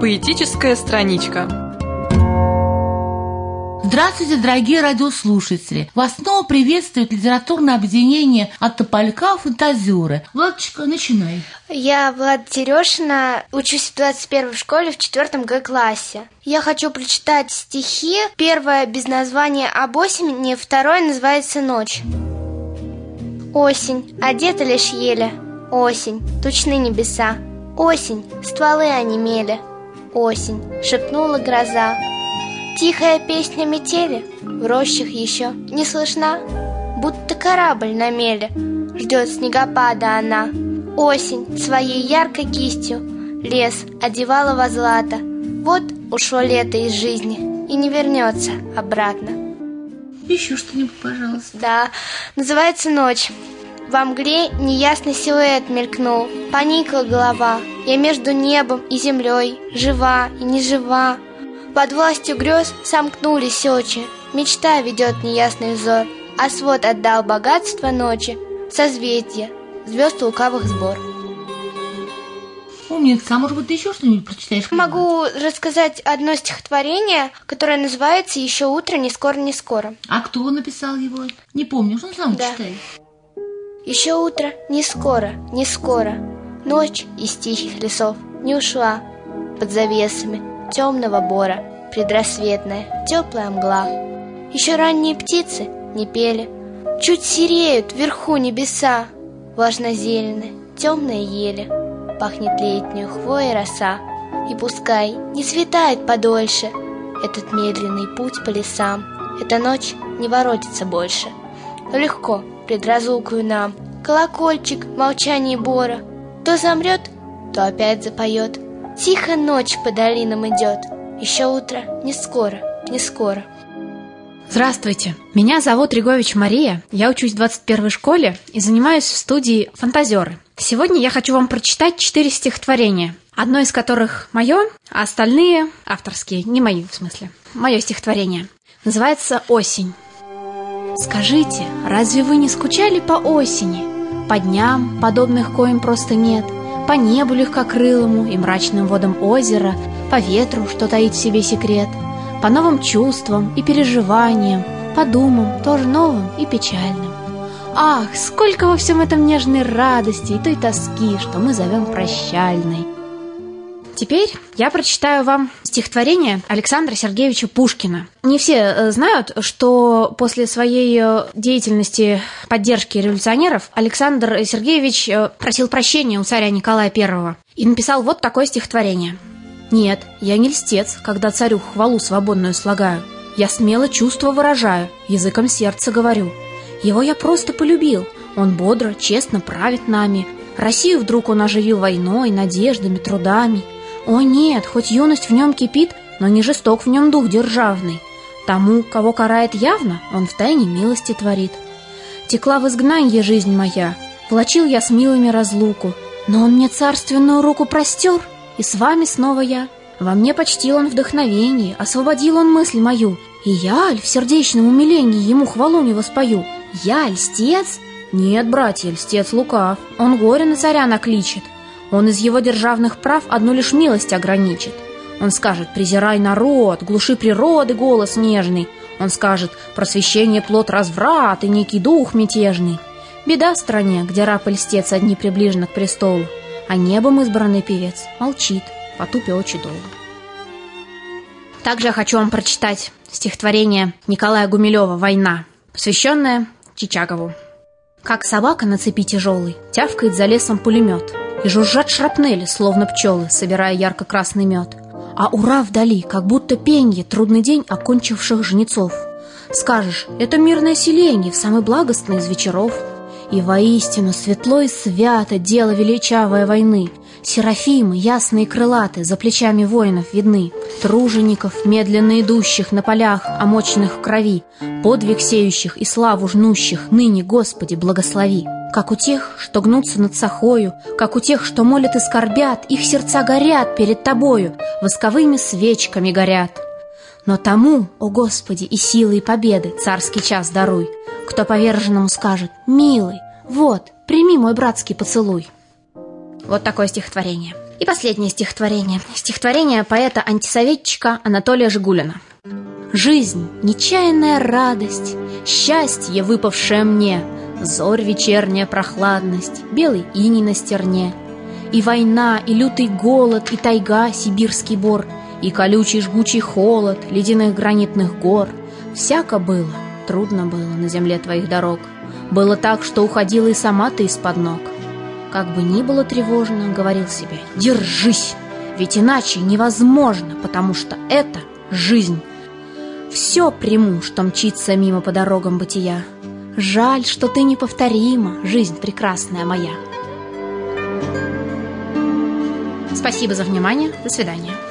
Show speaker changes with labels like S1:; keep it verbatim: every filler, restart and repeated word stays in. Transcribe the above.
S1: Поэтическая страничка.
S2: Здравствуйте, дорогие радиослушатели! Вас снова приветствует литературное объединение от Тополька «Фантазеры». Владочка, начинай.
S3: Я Влада Терешина, учусь в двадцать первой школе в четвертом Г классе. Я хочу прочитать стихи. Первое без названия об осени, второе называется «Ночь». Осень, одета лишь еле. Осень, тучны небеса. Осень, стволы онемели. Осень, шепнула гроза. Тихая песня метели в рощах еще не слышна, будто корабль на меле ждет снегопада она. Осень своей яркой кистью лес одевала во злато. Вот ушло лето из жизни и не вернется обратно.
S2: Еще что-нибудь, пожалуйста.
S3: Да, называется «Ночь». Во мгле неясный силуэт мелькнул, поникла голова. Я между небом и землей, жива и не жива. Под властью грез сомкнулись очи, мечта ведет неясный взор, а свод отдал богатство ночи, созвездия, звезд лукавых сбор.
S2: Умница, а может быть ты еще что-нибудь прочитаешь?
S3: Могу рассказать одно стихотворение, которое называется «Еще утро, не скоро, не скоро».
S2: А кто написал его? Не помню, что он сам
S3: да.
S2: читает.
S3: Еще утро, не скоро, не скоро, ночь из тихих лесов не ушла под завесами темного бора, предрассветная, теплая мгла. Еще ранние птицы не пели, чуть сереют вверху небеса. Влажно-зеленые, темные ели, пахнет летнюю хвоей роса. И пускай не светает подольше этот медленный путь по лесам, эта ночь не воротится больше, но легко предразлукую нам. Колокольчик в молчании бора то замрет, то опять запоет. Тихо ночь по долинам идет. Еще утро не скоро, не скоро.
S4: Здравствуйте, меня зовут Ригович Мария. Я учусь в двадцать первой школе и занимаюсь в студии «Фантазеры». Сегодня я хочу вам прочитать четыре стихотворения. Одно из которых мое, а остальные авторские, не мои в смысле. Мое стихотворение. Называется «Осень». Скажите, разве вы не скучали по осени? По дням, подобных коим просто нет, по небу легкокрылому и мрачным водам озера, по ветру, что таит в себе секрет, по новым чувствам и переживаниям, по думам, тоже новым и печальным. Ах, сколько во всем этом нежной радости и той тоски, что мы зовем прощальной. Теперь я прочитаю вам стихотворение Александра Сергеевича Пушкина. Не все знают, что после своей деятельности поддержки революционеров Александр Сергеевич просил прощения у царя Николая Первого и написал вот такое стихотворение. «Нет, я не льстец, когда царю хвалу свободную слагаю. Я смело чувства выражаю, языком сердца говорю. Его я просто полюбил, он бодро, честно правит нами. Россию вдруг он оживил войной, надеждами, трудами. О нет, хоть юность в нем кипит, но не жесток в нем дух державный. Тому, кого карает явно, он втайне милости творит. Текла в изгнанье жизнь моя, влачил я с милыми разлуку, но он мне царственную руку простер, и с вами снова я. Во мне почтил он вдохновение, освободил он мысль мою, и я, аль, в сердечном умилении ему хвалу не воспою. Я, льстец? Нет, братья, льстец лукав, он горе на царя накличет. Он из его державных прав одну лишь милость ограничит. Он скажет: презирай народ, глуши природы голос нежный. Он скажет: просвещение плод разврат и некий дух мятежный. Беда в стране, где раб и льстец одни приближены к престолу, а небом избранный певец молчит, потупя очи долго. Также я хочу вам прочитать стихотворение Николая Гумилева «Война», посвященное Чичагову. Как собака на цепи тяжелой тявкает за лесом пулемет, и жужжат шрапнели, словно пчелы, собирая ярко-красный мед. А ура вдали, как будто пенье, трудный день окончивших жнецов. Скажешь, это мирное селенье в самый благостный из вечеров. И воистину светло и свято дело величавой войны. Серафимы, ясные и крылаты, за плечами воинов видны. Тружеников, медленно идущих на полях, омоченных в крови, подвиг сеющих и славу жнущих, ныне, Господи, благослови. Как у тех, что гнутся над сахою, как у тех, что молят и скорбят, их сердца горят перед Тобою, восковыми свечками горят. Но тому, о Господи, и силы, и победы царский час даруй, кто поверженному скажет: «Милый, вот, прими мой братский поцелуй». Вот такое стихотворение. И последнее стихотворение. Стихотворение поэта-антисоветчика Анатолия Жигулина. «Жизнь, нечаянная радость, счастье, выпавшее мне, зорь вечерняя прохладность, белый иней на стерне, и война, и лютый голод, и тайга, сибирский бор, и колючий жгучий холод ледяных гранитных гор. Всяко было, трудно было на земле твоих дорог. Было так, что уходила и сама ты из-под ног. Как бы ни было тревожно, говорил себе, держись, ведь иначе невозможно, потому что это жизнь. Все приму, что мчится мимо по дорогам бытия. Жаль, что ты неповторима, жизнь прекрасная моя». Спасибо за внимание. До свидания.